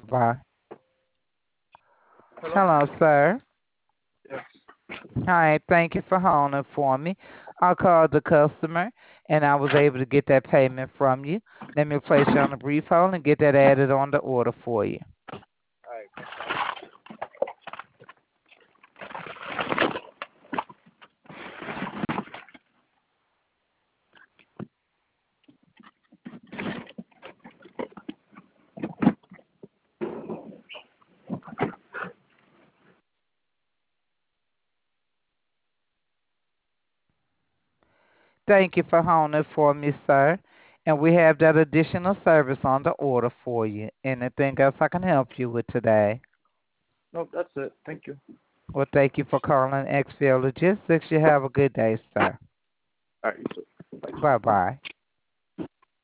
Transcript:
Bye. Hello? Hello, sir. Yes. Hi, thank you for holding for me. I called the customer and I was able to get that payment from you. Let me place you on a brief hold and get that added on the order for you. Alright. Thank you for holding for me, sir. And we have that additional service on the order for you. Anything else I can help you with today? No, that's it. Thank you. Well, thank you for calling XPO Logistics. You have a good day, sir. Alright, you too. Bye. Bye bye.